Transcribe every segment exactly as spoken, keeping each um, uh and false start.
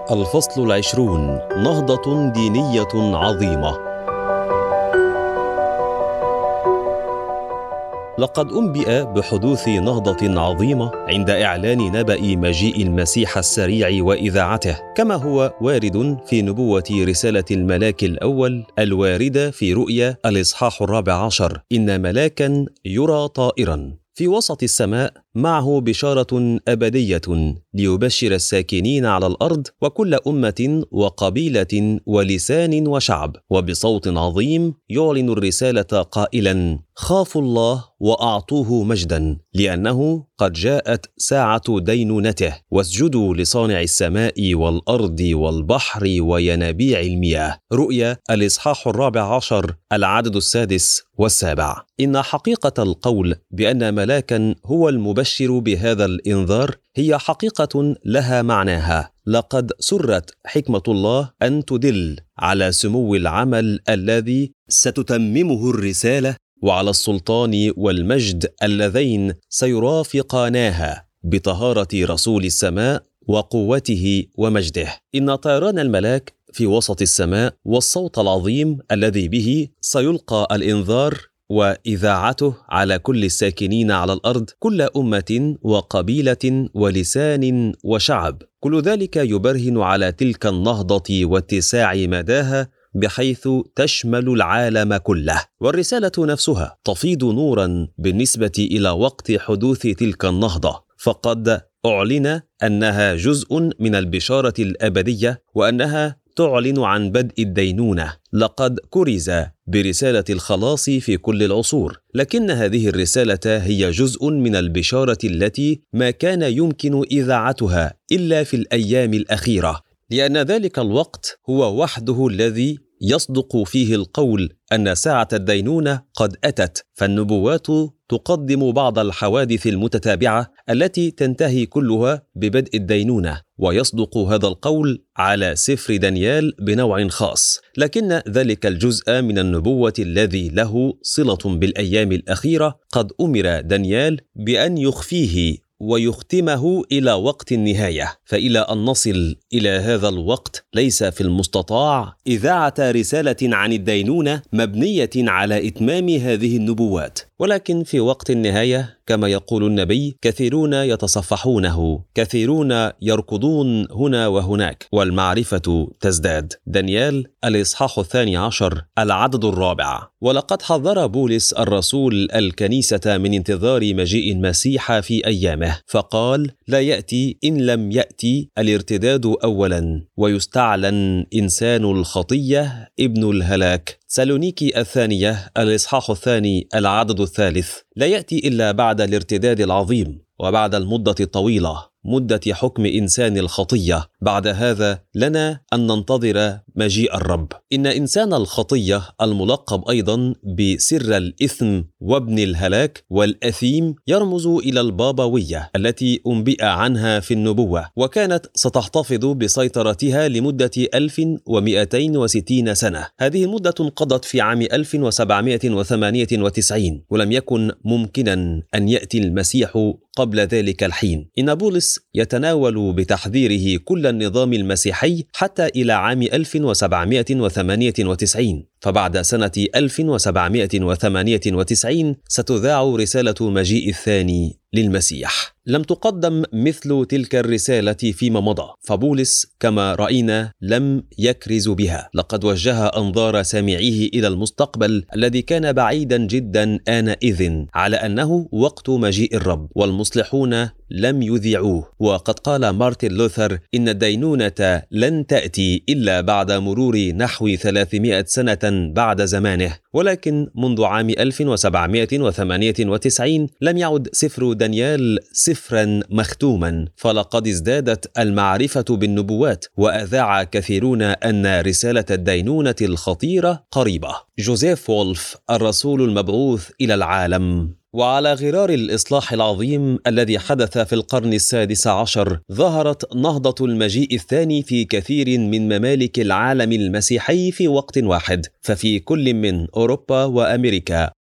الفصل العشرون: نهضة دينية عظيمة. لقد أنبئ بحدوث نهضة عظيمة عند إعلان نبأ مجيء المسيح السريع وإذاعته، كما هو وارد في نبوة رسالة الملاك الأول الواردة في رؤيا الإصحاح الرابع عشر: إن ملاكا يرى طائرا في وسط السماء معه بشارة أبدية ليبشر الساكنين على الأرض وكل أمة وقبيلة ولسان وشعب، وبصوت عظيم يعلن الرسالة قائلا: خافوا الله وأعطوه مجدا، لأنه قد جاءت ساعة دينونته، واسجدوا لصانع السماء والأرض والبحر وينابيع المياه. رؤيا الإصحاح الرابع عشر العدد السادس والسابع. إن حقيقة القول بأن ملاكا هو المبشر بهذا الإنذار هي حقيقة لها معناها. لقد سرت حكمة الله أن تدل على سمو العمل الذي ستتممه الرسالة، وعلى السلطان والمجد اللذين سيرافقاناها بطهارة رسول السماء وقوته ومجده. إن طيران الملاك في وسط السماء والصوت العظيم الذي به سيلقى الإنذار وإذاعته على كل الساكنين على الأرض، كل أمة وقبيلة ولسان وشعب، كل ذلك يبرهن على تلك النهضة واتساع مداها بحيث تشمل العالم كله. والرسالة نفسها تفيض نورا بالنسبة إلى وقت حدوث تلك النهضة، فقد أعلن أنها جزء من البشارة الأبدية، وأنها تعلن عن بدء الدينونة. لقد كرز برسالة الخلاص في كل العصور، لكن هذه الرسالة هي جزء من البشارة التي ما كان يمكن إذاعتها إلا في الأيام الأخيرة، لأن ذلك الوقت هو وحده الذي يصدق فيه القول أن ساعة الدينونة قد أتت. فالنبوات تقدم بعض الحوادث المتتابعة التي تنتهي كلها ببدء الدينونة، ويصدق هذا القول على سفر دانيال بنوع خاص، لكن ذلك الجزء من النبوة الذي له صلة بالأيام الأخيرة قد أمر دانيال بأن يخفيه ويختمه إلى وقت النهاية. فإلى أن نصل إلى هذا الوقت ليس في المستطاع إذاعة رسالة عن الدينونة مبنية على إتمام هذه النبوات، ولكن في وقت النهاية كما يقول النبي: كثيرون يتصفحونه، كثيرون يركضون هنا وهناك، والمعرفة تزداد. دانيال الإصحاح الثاني عشر العدد الرابع. ولقد حذر بولس الرسول الكنيسة من انتظار مجيء المسيح في أيامه، فقال: لا يأتي إن لم يأتي الارتداد أولا، ويستعلن إنسان الخطية ابن الهلاك. سالونيكي الثانية الإصحاح الثاني العدد الثالث. لا يأتي إلا بعد الارتداد العظيم وبعد المدة الطويلة، مدة حكم إنسان الخطية. بعد هذا لنا أن ننتظر مجيء الرب. إن إنسان الخطية الملقب أيضا بسر الإثم وابن الهلاك والأثيم يرمز إلى البابوية التي أنبئ عنها في النبوة، وكانت ستحتفظ بسيطرتها لمدة ألف ومئتين وستين سنة. هذه المدة انقضت في عام ألف وسبعمائة وثمانية وتسعين، ولم يكن ممكنا أن يأتي المسيح قبل ذلك الحين. إن بولس يتناول بتحذيره كل النظام المسيحي حتى إلى عام ألف وسبعمائة وثمانية وتسعين، فبعد سنة ألف وسبعمائة وثمانية وتسعين ستذاع رسالة مجيء الثاني للمسيح. لم تقدم مثل تلك الرسالة فيما مضى، فبولس كما رأينا لم يكرز بها. لقد وجه أنظار سامعيه إلى المستقبل الذي كان بعيدا جدا آنئذ على أنه وقت مجيء الرب، والمصلحون لم يذيعوه. وقد قال مارتن لوثر إن الدينونة لن تأتي إلا بعد مرور نحو ثلاثمائة سنة بعد زمانه. ولكن منذ عام ألف وسبعمائة وثمانية وتسعين لم يعد سفر دانيال سفرا مختوما، فلقد ازدادت المعرفة بالنبوات، وأذاع كثيرون أن رسالة الدينونة الخطيرة قريبة. جوزيف وولف الرسول المبعوث إلى العالم. وعلى غرار الإصلاح العظيم الذي حدث في القرن السادس عشر، ظهرت نهضة المجيء الثاني في كثير من ممالك العالم المسيحي في وقت واحد، ففي كل من أوروبا وأمريكا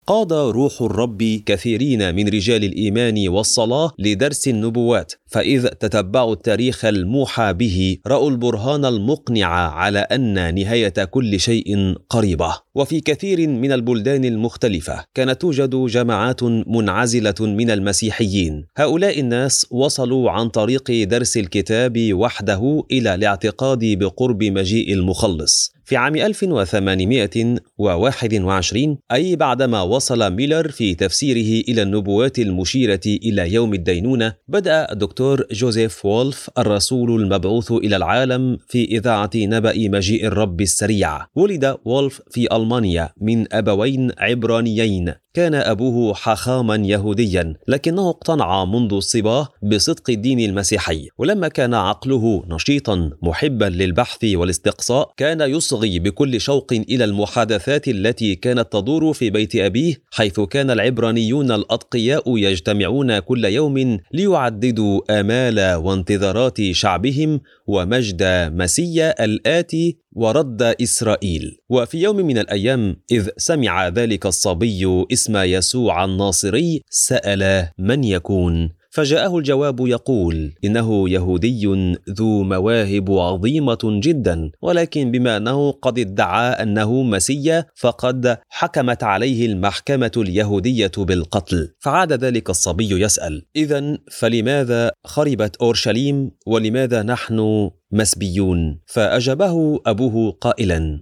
قاد روح الرب كثيرين من رجال الإيمان والصلاة لدرس النبوات، فإذ تتبعوا التاريخ الموحى به رأوا البرهان المقنع على أن نهاية كل شيء قريبة. وفي كثير من البلدان المختلفة كانت توجد جماعات منعزلة من المسيحيين. هؤلاء الناس وصلوا عن طريق درس الكتاب وحده إلى الاعتقاد بقرب مجيء المخلص. في عام ألف وثمانمائة وواحد وعشرين، أي بعدما وصل ميلر في تفسيره إلى النبوات المشيرة إلى يوم الدينونة، بدأ الدكتور جوزيف وولف الرسول المبعوث إلى العالم في إذاعة نبأ مجيء الرب السريع. ولد وولف في ألمانيا من أبوين عبرانيين. كان أبوه حاخاما يهوديا، لكنه اقتنع منذ الصبا بصدق الدين المسيحي. ولما كان عقله نشيطا محبا للبحث والاستقصاء، كان يصغي بكل شوق إلى المحادثات التي كانت تدور في بيت أبيه، حيث كان العبرانيون الأتقياء يجتمعون كل يوم ليعددوا آمال وانتظارات شعبهم ومجد مسيا الآتي ورد إسرائيل. وفي يوم من الأيام، إذ سمع ذلك الصبي اسم يسوع الناصري، سأل من يكون، فجاءه الجواب يقول إنه يهودي ذو مواهب عظيمة جدا، ولكن بما أنه قد ادعى أنه مسيا فقد حكمت عليه المحكمة اليهودية بالقتل. فعاد ذلك الصبي يسأل: إذن فلماذا خربت أورشليم ولماذا نحن مسبيون؟ فأجابه أبوه قائلا: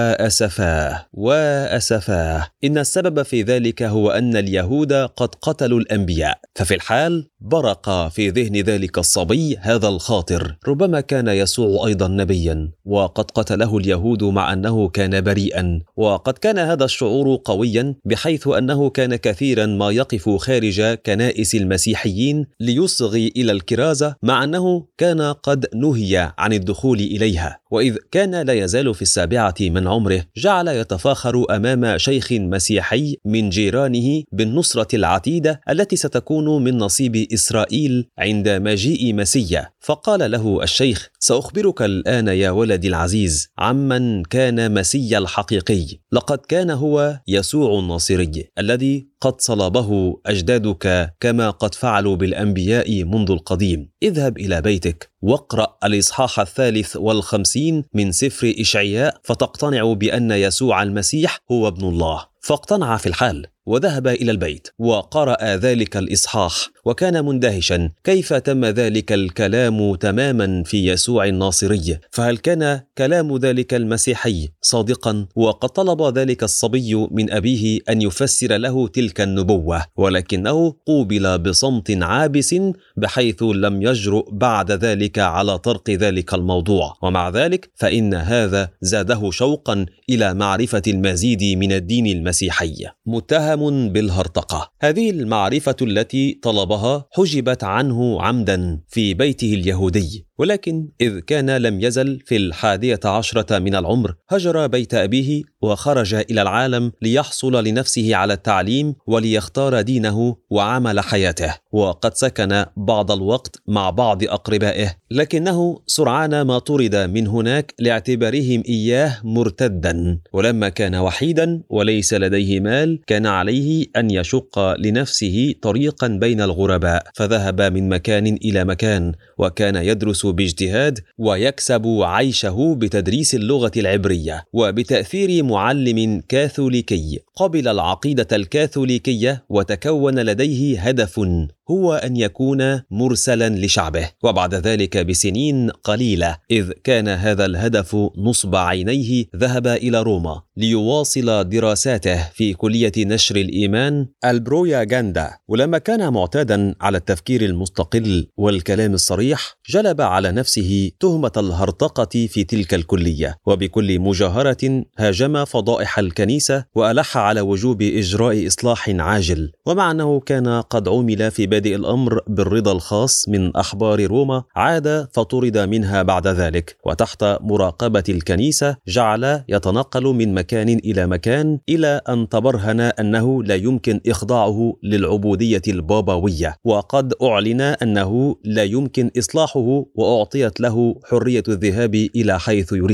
وأسفاه وأسفاه، إن السبب في ذلك هو أن اليهود قد قتلوا الأنبياء. ففي الحال برق في ذهن ذلك الصبي هذا الخاطر: ربما كان يسوع أيضا نبيا وقد قتله اليهود مع أنه كان بريئا. وقد كان هذا الشعور قويا، بحيث أنه كان كثيرا ما يقف خارج كنائس المسيحيين ليصغي إلى الكرازة، مع أنه كان قد نهي عن الدخول إليها. وإذ كان لا يزال في السابعة من عمره، جعل يتفاخر أمام شيخ مسيحي من جيرانه بالنصرة العتيدة التي ستكون من نصيب إسرائيل عند مجيء مسيا. فقال له الشيخ: سأخبرك الآن يا ولدي العزيز عمن كان مسيا الحقيقي. لقد كان هو يسوع الناصري الذي قد صلبه أجدادك كما قد فعلوا بالأنبياء منذ القديم. اذهب إلى بيتك واقرأ الإصحاح الثالث والخمسين من سفر إشعياء، فتقتنع بأن يسوع المسيح هو ابن الله. فاقتنع في الحال وذهب إلى البيت وقرأ ذلك الإصحاح، وكان مندهشا كيف تم ذلك الكلام تماما في يسوع الناصري. فهل كان كلام ذلك المسيحي صادقا؟ وقد طلب ذلك الصبي من أبيه أن يفسر له تلك النبوة، ولكنه قوبل بصمت عابس، بحيث لم يجرؤ بعد ذلك على طرق ذلك الموضوع. ومع ذلك فإن هذا زاده شوقا إلى معرفة المزيد من الدين المسيحي. متهم بالهرطقة. هذه المعرفة التي طلبها حجبت عنه عمدا في بيته اليهودي، ولكن إذ كان لم يزل في الحادية عشرة من العمر، هجر بيت أبيه وخرج إلى العالم ليحصل لنفسه على التعليم وليختار دينه وعمل حياته. وقد سكن بعض الوقت مع بعض أقربائه، لكنه سرعان ما طرد من هناك لاعتبارهم إياه مرتدا. ولما كان وحيدا وليس لديه مال، كان عليه أن يشق لنفسه طريقا بين الغرباء، فذهب من مكان إلى مكان، وكان يدرس باجتهاد ويكسب عيشه بتدريس اللغة العبرية وبتأثير معلم كاثوليكي. قبل العقيدة الكاثوليكية وتكون لديه هدف، هو أن يكون مرسلا لشعبه. وبعد ذلك بسنين قليلة، إذ كان هذا الهدف نصب عينيه، ذهب إلى روما ليواصل دراساته في كلية نشر الإيمان البروياغاندا. ولما كان معتادا على التفكير المستقل والكلام الصريح، جلب على نفسه تهمة الهرطقة في تلك الكلية، وبكل مجاهرة هاجم فضائح الكنيسة وألح على وجوب إجراء إصلاح عاجل. ومع أنه كان قد عمل في بادئ الأمر بالرضا الخاص من أحبار روما، عاد فطرد منها بعد ذلك، وتحت مراقبة الكنيسة جعل يتنقل من مكان إلى مكان، إلى أن تبرهن أنه لا يمكن إخضاعه للعبودية البابوية، وقد أعلن أنه لا يمكن إصلاحه، وأعطيت له حرية الذهاب إلى حيث يريد.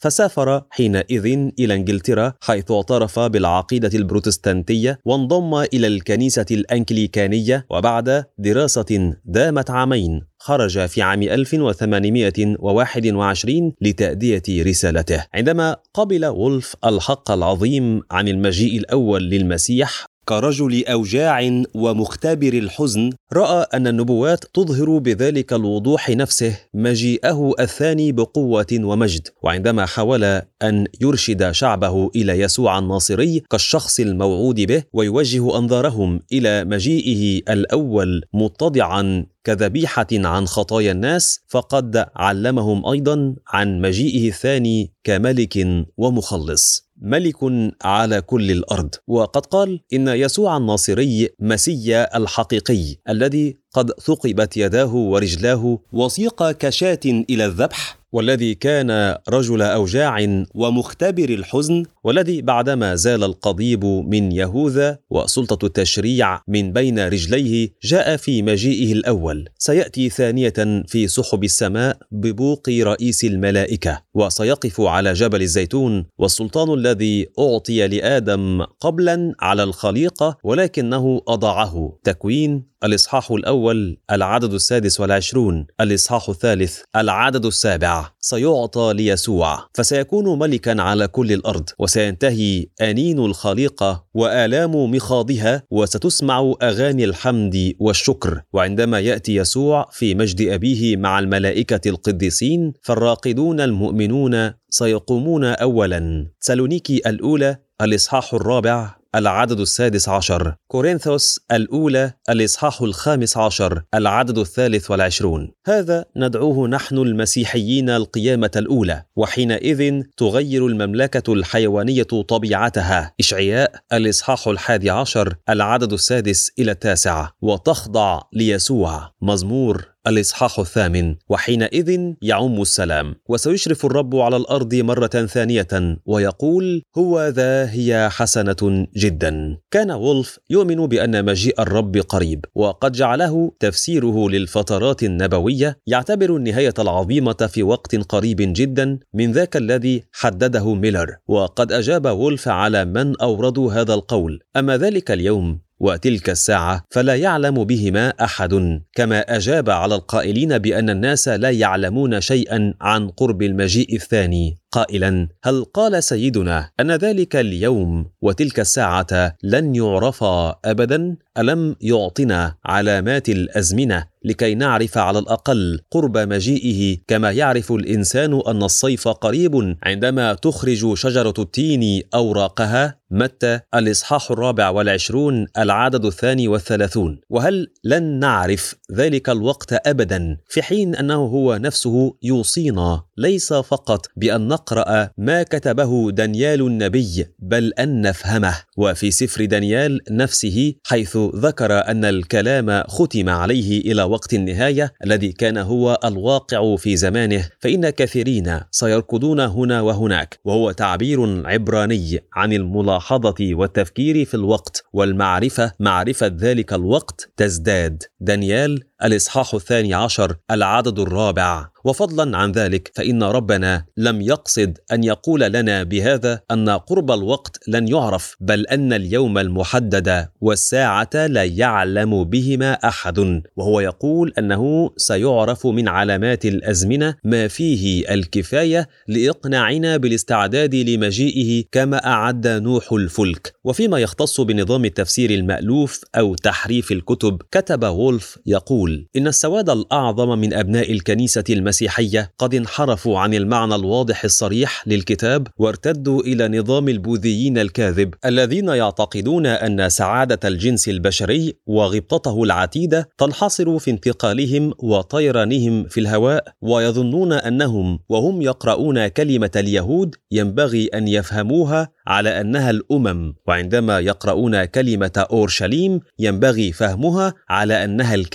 فسافر حينئذ إلى إنجلترا، حيث اعترف بالعقيدة البروتستانتية وانضم إلى الكنيسة الأنكليكانية. وبعد دراسة دامت عامين خرج في عام ألف وثمانمائة وواحد وعشرين لتأدية رسالته. عندما قبل وولف الحق العظيم عن المجيء الأول للمسيح كرجل أوجاع ومختبر الحزن، رأى أن النبوات تظهر بذلك الوضوح نفسه مجيئه الثاني بقوة ومجد. وعندما حاول أن يرشد شعبه إلى يسوع الناصري كالشخص الموعود به، ويوجه أنظارهم إلى مجيئه الأول متضعا كذبيحة عن خطايا الناس، فقد علمهم أيضا عن مجيئه الثاني كملك ومخلص، ملك على كل الأرض. وقد قال إن يسوع الناصري مسيا الحقيقي الذي قد ثقبت يداه ورجلاه وسيق كشاة إلى الذبح، والذي كان رجل أوجاع ومختبر الحزن، والذي بعدما زال القضيب من يهوذا وسلطة التشريع من بين رجليه جاء في مجيئه الأول، سيأتي ثانية في سحب السماء ببوق رئيس الملائكة، وسيقف على جبل الزيتون، والسلطان الذي أعطي لآدم قبلا على الخليقة ولكنه أضاعه. تكوين الإصحاح الأول العدد السادس والعشرون، الإصحاح الثالث العدد السابع. سيعطى ليسوع، فسيكون ملكا على كل الأرض، وسينتهي أنين الخليقة وآلام مخاضها، وستسمع أغاني الحمد والشكر. وعندما يأتي يسوع في مجد أبيه مع الملائكة القديسين، فالراقدون المؤمنون سيقومون أولا. تسالونيكي الأولى الإصحاح الرابع العدد السادس عشر، كورنثوس الأولى الإصحاح الخامس عشر العدد الثالث والعشرون. هذا ندعوه نحن المسيحيين القيامة الأولى، وحينئذ تغير المملكة الحيوانية طبيعتها. إشعياء الإصحاح الحادي عشر العدد السادس إلى التاسع، وتخضع ليسوع. مزمور الإصحاح الثامن، وحينئذ يعم السلام، وسيشرف الرب على الأرض مرة ثانية ويقول هو ذا هي حسنة جدا. كان وولف يؤمن بأن مجيء الرب قريب، وقد جعله تفسيره للفترات النبوية يعتبر النهاية العظيمة في وقت قريب جدا من ذاك الذي حدده ميلر. وقد أجاب وولف على من أوردوا هذا القول: أما ذلك اليوم وتلك الساعة فلا يعلم بهما أحد، كما أجاب على القائلين بأن الناس لا يعلمون شيئا عن قرب المجيء الثاني، قائلا: هل قال سيدنا أن ذلك اليوم وتلك الساعة لن يعرفا أبدا؟ ألم يعطنا علامات الأزمنة لكي نعرف على الأقل قرب مجيئه، كما يعرف الإنسان أن الصيف قريب عندما تخرج شجرة التين أوراقها؟ متى الإصحاح الرابع والعشرون العدد الثاني والثلاثون. وهل لن نعرف ذلك الوقت أبدا، في حين أنه هو نفسه يوصينا ليس فقط بأن نقرأ ما كتبه دانيال النبي، بل أن نفهمه. وفي سفر دانيال نفسه، حيث ذكر أن الكلام ختم عليه إلى وقت النهاية الذي كان هو الواقع في زمانه، فإن كثيرين سيركضون هنا وهناك، وهو تعبير عبراني عن الملاحظة والتفكير في الوقت والمعرفة. معرفة ذلك الوقت تزداد. دانيال الإصحاح الثاني عشر العدد الرابع. وفضلا عن ذلك فإن ربنا لم يقصد أن يقول لنا بهذا أن قرب الوقت لن يعرف، بل أن اليوم المحدد والساعة لا يعلم بهما أحد، وهو يقول أنه سيعرف من علامات الأزمنة ما فيه الكفاية لإقناعنا بالاستعداد لمجيئه، كما أعد نوح الفلك. وفيما يختص بنظام التفسير المألوف أو تحريف الكتب، كتب وولف يقول: إن السواد الأعظم من أبناء الكنيسة المسيحية قد انحرفوا عن المعنى الواضح الصريح للكتاب، وارتدوا إلى نظام البوذيين الكاذب الذين يعتقدون أن سعادة الجنس البشري وغبطته العتيدة تنحصر في انتقالهم وطيرانهم في الهواء، ويظنون أنهم وهم يقرؤون كلمة اليهود ينبغي أن يفهموها على أنها الأمم، وعندما يقرؤون كلمة أورشليم ينبغي فهمها على أنها الكنيسة.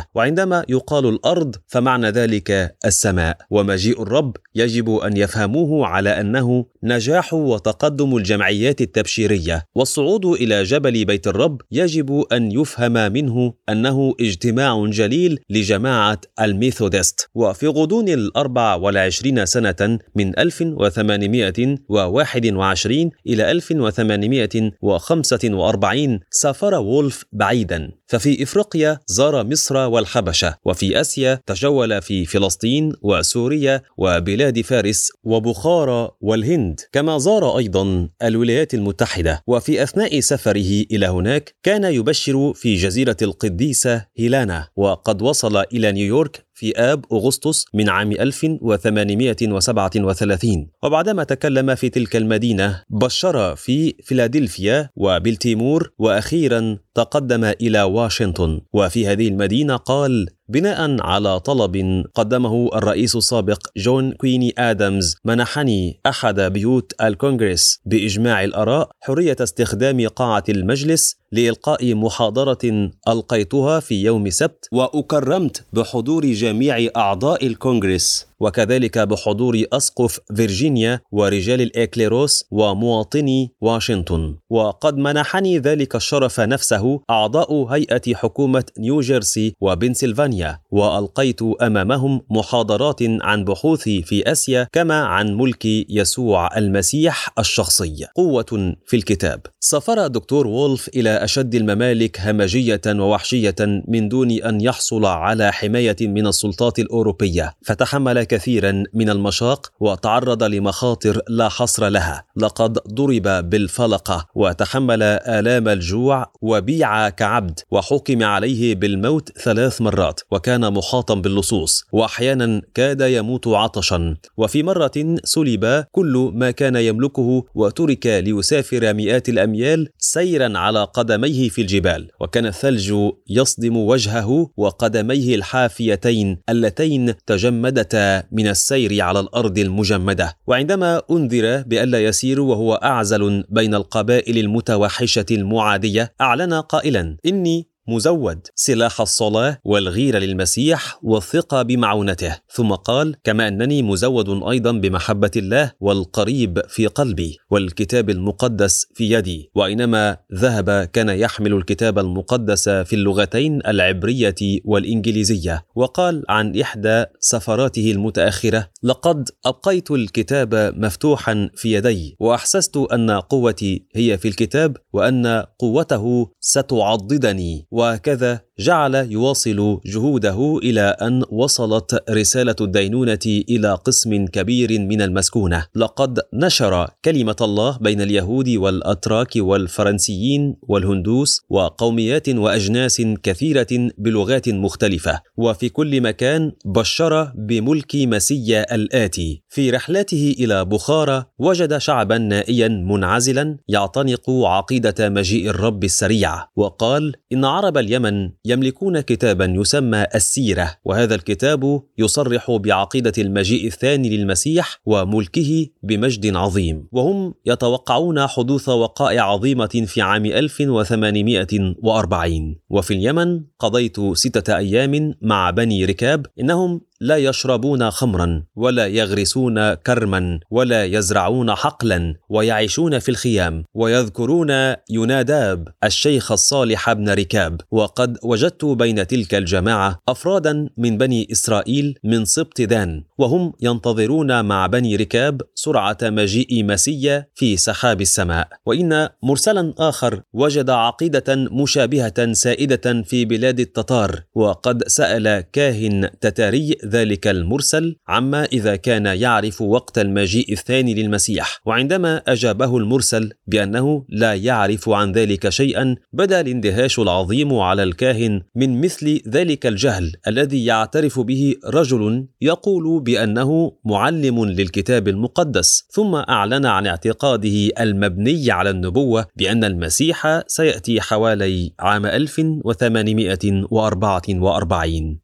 المتحدة. وعندما يقال الأرض فمعنى ذلك السماء، ومجيء الرب يجب أن يفهموه على أنه نجاح وتقدم الجمعيات التبشيرية، والصعود إلى جبل بيت الرب يجب أن يفهم منه أنه اجتماع جليل لجماعة الميثودست. وفي غضون الأربع والعشرين سنة من ألف وثمانمائة وواحد وعشرين إلى ألف وثمانمائة وخمسة وأربعين سافر وولف بعيدا، ففي إفريقيا زار مصر والحبشة، وفي آسيا تجول في فلسطين وسوريا وبلاد فارس وبخارى والهند، كما زار أيضا الولايات المتحدة. وفي أثناء سفره إلى هناك كان يبشر في جزيرة القديسة هيلانا، وقد وصل إلى نيويورك في آب أغسطس من عام ألف وثمانمائة وسبعة وثلاثين. وبعدما تكلم في تلك المدينة بشر في فيلادلفيا وبلتيمور، وأخيرا تقدم إلى واشنطن. وفي هذه المدينة قال: بناء على طلب قدمه الرئيس السابق جون كويني آدمز، منحني أحد بيوت الكونغرس بإجماع الآراء حرية استخدام قاعة المجلس لإلقاء محاضرة ألقيتها في يوم سبت، وأكرمت بحضور جميع أعضاء الكونغرس، وكذلك بحضور أسقف فيرجينيا ورجال الإكليروس ومواطني واشنطن. وقد منحني ذلك الشرف نفسه أعضاء هيئة حكومة نيوجيرسي وبنسلفانيا، وألقيت أمامهم محاضرات عن بحوثي في آسيا، كما عن ملك يسوع المسيح الشخصي. قوة في الكتاب. سافر دكتور وولف إلى أشد الممالك همجية ووحشية من دون أن يحصل على حماية من السلطات الأوروبية، فتحمل كثيرا من المشاق وتعرض لمخاطر لا حصر لها. لقد ضرب بالفلقة وتحمل آلام الجوع وبيع كعبد، وحكم عليه بالموت ثلاث مرات، وكان محاطا باللصوص، وأحيانا كاد يموت عطشا. وفي مرة سلب كل ما كان يملكه وترك ليسافر مئات الأميال سيرا على قدميه في الجبال، وكان الثلج يصدم وجهه وقدميه الحافيتين اللتين تجمدتا من السير على الأرض المجمدة. وعندما أنذر بألا يسير وهو أعزل بين القبائل المتوحشة المعادية، أعلن قائلا: إني مزود سلاح الصلاة والغيرة للمسيح والثقة بمعونته. ثم قال: كما أنني مزود أيضا بمحبة الله والقريب في قلبي والكتاب المقدس في يدي. وأينما ذهب كان يحمل الكتاب المقدس في اللغتين العبرية والإنجليزية. وقال عن إحدى سفراته المتأخرة: لقد أبقيت الكتاب مفتوحا في يدي، وأحسست أن قوتي هي في الكتاب، وأن قوته ستعضدني. وكذا جعل يواصل جهوده إلى أن وصلت رسالة الدينونة إلى قسم كبير من المسكونة. لقد نشر كلمة الله بين اليهود والأتراك والفرنسيين والهندوس وقوميات وأجناس كثيرة بلغات مختلفة، وفي كل مكان بشر بملك مسيا الآتي. في رحلته إلى بخارى وجد شعبا نائيا منعزلا يعتنق عقيدة مجيء الرب السريع، وقال: إن عرب اليمن يملكون كتابا يسمى السيرة، وهذا الكتاب يصرح بعقيدة المجيء الثاني للمسيح وملكه بمجد عظيم، وهم يتوقعون حدوث وقائع عظيمة في عام ألف وثمانمائة وأربعين. وفي اليمن قضيت ستة أيام مع بني ركاب، إنهم لا يشربون خمرا ولا يغرسون كرما ولا يزرعون حقلا، ويعيشون في الخيام، ويذكرون يوناداب الشيخ الصالح بن ركاب. وقد وجدت بين تلك الجماعة أفرادا من بني إسرائيل من سبط دان، وهم ينتظرون مع بني ركاب سرعة مجيء مسيا في سحاب السماء. وإن مرسلا آخر وجد عقيدة مشابهة سائدة في بلاد التتار، وقد سأل كاهن تتاري ذلك المرسل عما إذا كان يعرف وقت المجيء الثاني للمسيح. وعندما أجابه المرسل بأنه لا يعرف عن ذلك شيئا، بدا الاندهاش العظيم على الكاهن من مثل ذلك الجهل الذي يعترف به رجل يقول بأنه معلم للكتاب المقدس، ثم أعلن عن اعتقاده المبني على النبوة بأن المسيح سيأتي حوالي عام ألف وثمانمائة وأربعة وأربعين.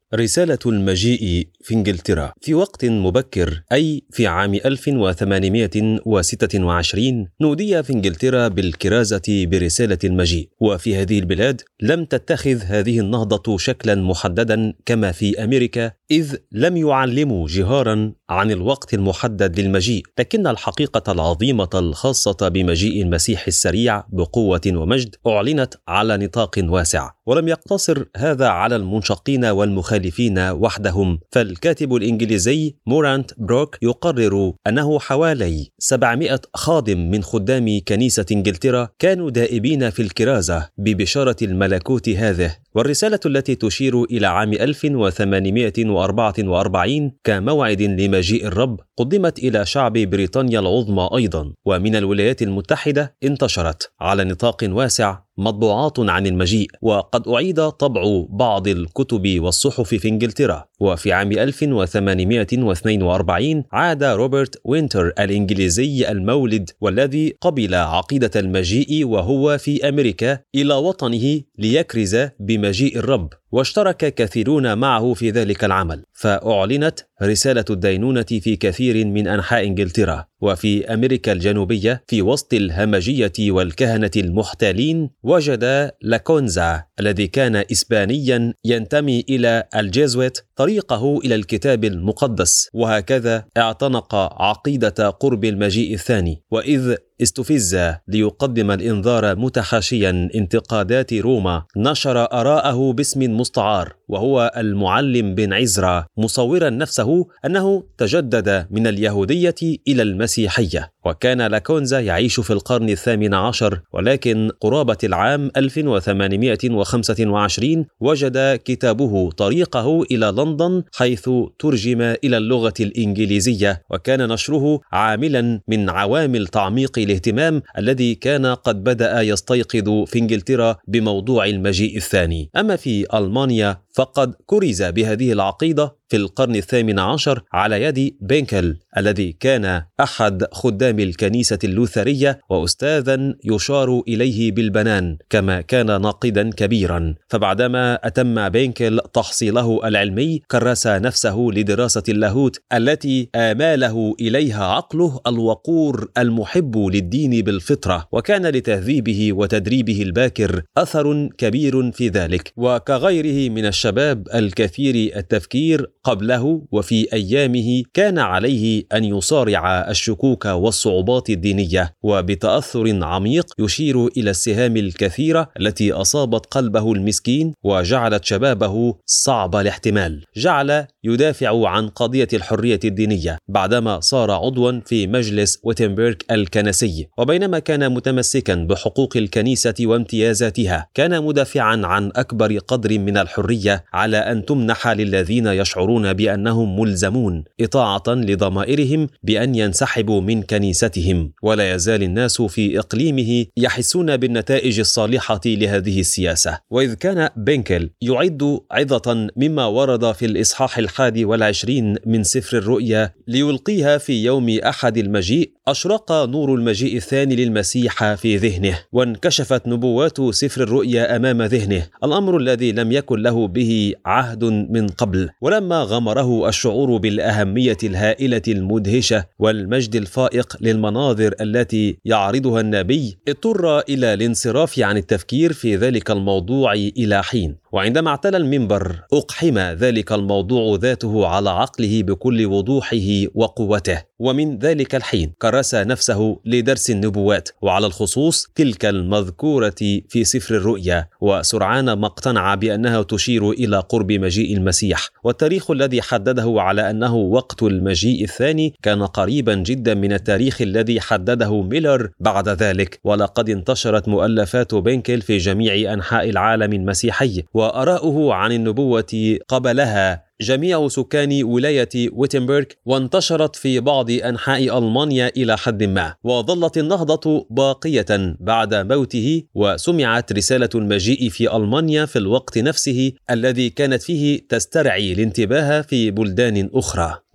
رسالة المجيء في إنجلترا. في وقت مبكر، أي في عام ألف وثمانمائة وستة وعشرين، نودي في إنجلترا بالكرازة برسالة المجيء. وفي هذه البلاد لم تتخذ هذه النهضة شكلا محددا كما في أمريكا، إذ لم يعلموا جهارا عن الوقت المحدد للمجيء، لكن الحقيقة العظيمة الخاصة بمجيء المسيح السريع بقوة ومجد أعلنت على نطاق واسع، ولم يقتصر هذا على المنشقين والمخالفين وحدهم. فالكاتب الإنجليزي مورانت بروك يقرر أنه حوالي سبعمائة خادم من خدام كنيسة إنجلترا كانوا دائبين في الكرازة ببشارة الملكوت هذه. والرسالة التي تشير إلى عام ألف وثمانمائة وأربعة وأربعين كموعد لمجيء الرب قدمت إلى شعب بريطانيا العظمى أيضا، ومن الولايات المتحدة انتشرت على نطاق واسع مطبوعات عن المجيء، وقد أعيد طبع بعض الكتب والصحف في إنجلترا. وفي عام ألف وثمانمائة واثنين وأربعين عاد روبرت وينتر الإنجليزي المولد والذي قبل عقيدة المجيء وهو في أمريكا إلى وطنه ليكرز بمجيء الرب، واشترك كثيرون معه في ذلك العمل. فأعلنت رسالة الدينونة في كثير من أنحاء إنجلترا. وفي أمريكا الجنوبية في وسط الهمجية والكهنة المحتالين وجد لاكونزا الذي كان إسبانيا ينتمي إلى الجيزويت طريقه إلى الكتاب المقدس، وهكذا اعتنق عقيدة قرب المجيء الثاني. وإذ استفز ليقدم الإنذار متحاشيا انتقادات روما، نشر آراءه باسم مستعار وهو المعلم بن عزرا، مصورا نفسه أنه تجدد من اليهودية إلى المسيحية. وكان لاكونزا يعيش في القرن الثامن عشر، ولكن قرابة العام ألف وثمانمائة وخمسة وعشرين وجد كتابه طريقه إلى لندن، حيث ترجم إلى اللغة الإنجليزية، وكان نشره عاملا من عوامل تعميق الاهتمام الذي كان قد بدأ يستيقظ في إنجلترا بموضوع المجيء الثاني. أما في ألمانيا فقد كرز بهذه العقيدة في القرن الثامن عشر على يد بينكل الذي كان أحد خدام الكنيسة اللوثرية وأستاذا يشار إليه بالبنان، كما كان ناقدا كبيرا. فبعدما أتم بينكل تحصيله العلمي كرس نفسه لدراسة اللاهوت التي آماله إليها عقله الوقور المحب للدين بالفطرة، وكان لتهذيبه وتدريبه الباكر أثر كبير في ذلك. وكغيره من الشباب الكثير التفكير قبله وفي أيامه كان عليه أن يصارع الشكوك والصعوبات الدينية، وبتأثر عميق يشير إلى السهام الكثيرة التي أصابت قلبه المسكين وجعلت شبابه صعب الاحتمال. جعل يدافع عن قضية الحرية الدينية بعدما صار عضوا في مجلس ويتنبرغ الكنسي، وبينما كان متمسكا بحقوق الكنيسة وامتيازاتها كان مدافعا عن أكبر قدر من الحرية على أن تمنح للذين يشعرون بأنهم ملزمون إطاعة لضمائرهم بأن ينسحبوا من كنيستهم. ولا يزال الناس في إقليمه يحسون بالنتائج الصالحة لهذه السياسة. وإذ كان بينكل يعد عظة مما ورد في الإصحاح الحادي والعشرين من سفر الرؤيا ليلقيها في يوم أحد المجيء، أشرق نور المجيء الثاني للمسيح في ذهنه، وانكشفت نبوات سفر الرؤيا أمام ذهنه، الأمر الذي لم يكن له به عهد من قبل. ولما غمره الشعور بالأهمية الهائلة المدهشة والمجد الفائق للمناظر التي يعرضها النبي، اضطر إلى الانصراف عن التفكير في ذلك الموضوع إلى حين. وعندما اعتلى المنبر أقحم ذلك الموضوع ذاته على عقله بكل وضوحه وقوته، ومن ذلك الحين كرس نفسه لدرس النبوات، وعلى الخصوص تلك المذكورة في سفر الرؤيا، وسرعان ما اقتنع بأنها تشير إلى قرب مجيء المسيح. والتاريخ الذي حدده على أنه وقت المجيء الثاني كان قريبا جدا من التاريخ الذي حدده ميلر بعد ذلك. ولقد انتشرت مؤلفات بينكل في جميع أنحاء العالم المسيحي، وآراؤه عن النبوة قبلها جميع سكان ولاية ويتنبرغ، وانتشرت في بعض أنحاء ألمانيا إلى حد ما، وظلت النهضة باقية بعد موته. وسمعت رسالة المجيء في ألمانيا في الوقت نفسه الذي كانت فيه تسترعي الانتباه في بلدان أخرى.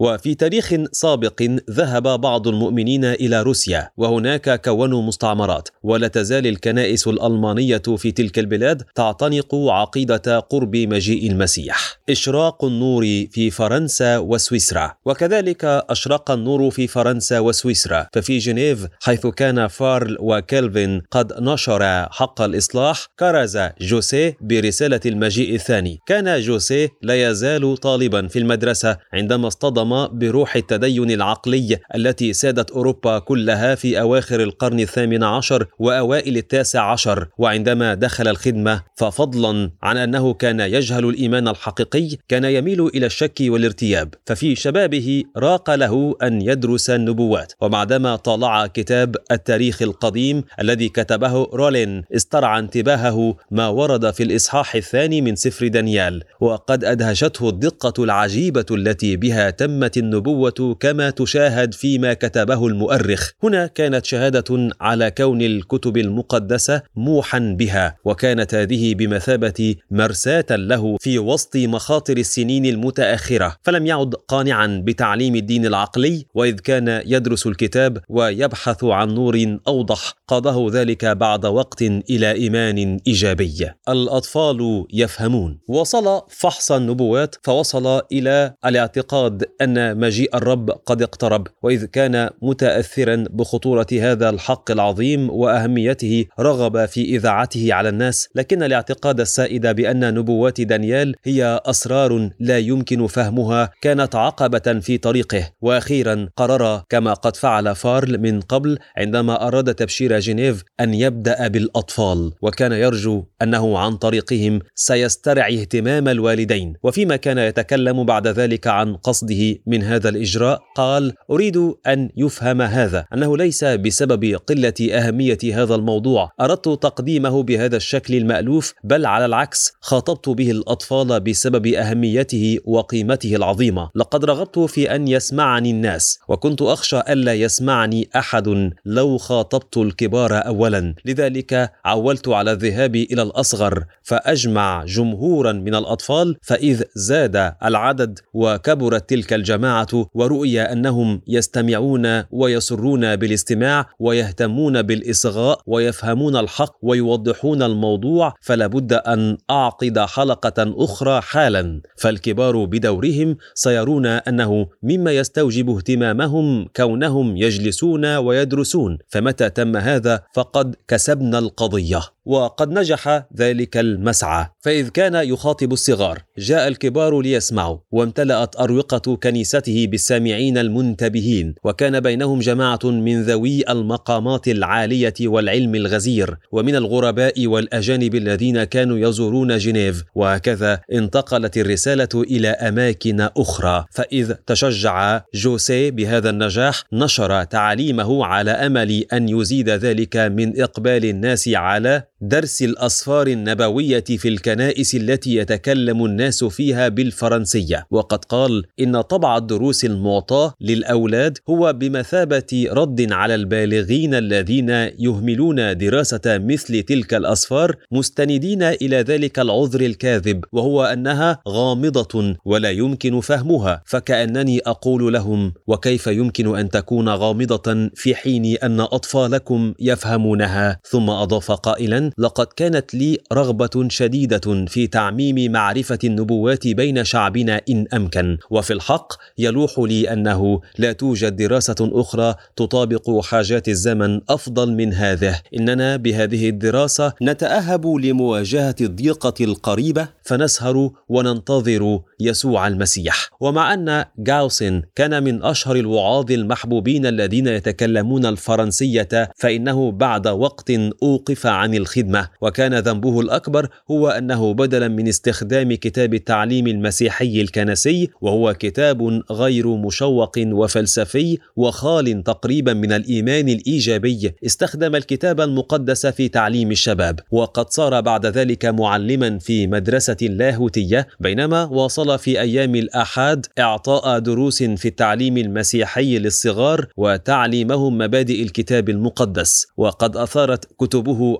وفي تاريخ سابق ذهب بعض المؤمنين إلى روسيا، وهناك كونوا مستعمرات، ولا تزال الكنائس الألمانية في تلك البلاد تعتنق عقيدة قرب مجيء المسيح. إشراق النور في فرنسا وسويسرا، وكذلك أشرق النور في فرنسا وسويسرا. ففي جنيف حيث كان فارل وكالفين قد نشر حق الإصلاح، كرز جوسيه برسالة المجيء الثاني. كان جوسيه لا يزال طالبا في المدرسة عندما اصطدم بروح التدين العقلي التي سادت أوروبا كلها في أواخر القرن الثامن عشر وأوائل التاسع عشر. وعندما دخل الخدمة، ففضلا عن أنه كان يجهل الإيمان الحقيقي، كان يميل إلى الشك والارتياب. ففي شبابه راق له أن يدرس النبوات، وبعدما طالع كتاب التاريخ القديم الذي كتبه رولين استرعى انتباهه ما ورد في الإصحاح الثاني من سفر دانيال، وقد أدهشته الدقة العجيبة التي بها تمت النبوة كما تشاهد فيما كتبه المؤرخ. هنا كانت شهادة على كون الكتب المقدسة موحى بها، وكانت هذه بمثابة مرساة له في وسط مخاطر السنين المتأخرة، فلم يعد قانعا بتعليم الدين العقلي، وإذ كان يدرس الكتاب ويبحث عن نور أوضح قاده ذلك بعد وقت إلى إيمان إيجابي. الأطفال يفهمون. وصل فحص النبوات فوصل إلى الاعتقاد أن مجيء الرب قد اقترب، وإذ كان متأثرا بخطورة هذا الحق العظيم وأهميته رغب في إذاعته على الناس، لكن الاعتقاد السائد بأن نبوات دانيال هي أسرار لا يمكن فهمها كانت عقبة في طريقه. وأخيرا قرر كما قد فعل فارل من قبل عندما أراد تبشير جنيف أن يبدأ بالأطفال، وكان يرجو أنه عن طريقهم سيسترعي اهتمام الوالدين. وفيما كان يتكلم بعد ذلك عن قصده من هذا الإجراء، قال: أريد أن يفهم هذا أنه ليس بسبب قلة أهمية هذا الموضوع أردت تقديمه بهذا الشكل المألوف، بل على العكس خاطبت به الأطفال بسبب أهميته وقيمته العظيمة. لقد رغبت في أن يسمعني الناس، وكنت أخشى ألا يسمعني أحد لو خاطبت الكبار أولا، لذلك عولت على الذهاب إلى الأصغر فأجمع جمهورا من الأطفال. فإذ زاد العدد وكبرت تلك الجماعة ورؤي أنهم يستمعون ويسرون بالاستماع ويهتمون بالإصغاء ويفهمون الحق ويوضحون الموضوع، فلا بد أن أعقد حلقة أخرى حالا، فالكبار بدورهم سيرون أنه مما يستوجب اهتمامهم كونهم يجلسون ويدرسون، فمتى تم هذا فقد كسبنا القضية. وقد نجح ذلك المسعى، فإذ كان يخاطب الصغار جاء الكبار ليسمعوا، وامتلأت أروقة كنيسته بالسامعين المنتبهين، وكان بينهم جماعة من ذوي المقامات العالية والعلم الغزير، ومن الغرباء والأجانب الذين كانوا يزورون جنيف. وهكذا انتقلت الرسالة إلى أماكن أخرى. فإذ تشجع جوسيه بهذا النجاح نشر تعاليمه على أمل أن يزيد ذلك من إقبال الناس على درس الأسفار النبوية في الكنائس التي يتكلم الناس فيها بالفرنسية. وقد قال إن طبع الدروس المعطاة للأولاد هو بمثابة رد على البالغين الذين يهملون دراسة مثل تلك الأسفار، مستندين إلى ذلك العذر الكاذب، وهو أنها غامضة ولا يمكن فهمها. فكأنني أقول لهم: وكيف يمكن أن تكون غامضة في حين أن أطفالكم يفهمونها؟ ثم أضاف قائلا: لقد كانت لي رغبة شديدة في تعميم معرفة النبوات بين شعبنا إن أمكن، وفي الحق يلوح لي أنه لا توجد دراسة أخرى تطابق حاجات الزمن أفضل من هذه. إننا بهذه الدراسة نتأهب لمواجهة الضيقة القريبة، فنسهر وننتظر يسوع المسيح. ومع أن غاوسن كان من أشهر الوعاظ المحبوبين الذين يتكلمون الفرنسية، فإنه بعد وقت أوقف عن الخدمة، وكان ذنبه الأكبر هو أنه بدلا من استخدام كتاب التعليم المسيحي الكنسي، وهو كتاب غير مشوق وفلسفي وخال تقريبا من الإيمان الإيجابي، استخدم الكتاب المقدس في تعليم الشباب. وقد صار بعد ذلك معلما في مدرسة لاهوتية، بينما واصل في أيام الأحد إعطاء دروس في التعليم المسيحي للصغار وتعليمهم مبادئ الكتاب المقدس. وقد أثارت كتبه عن النبوة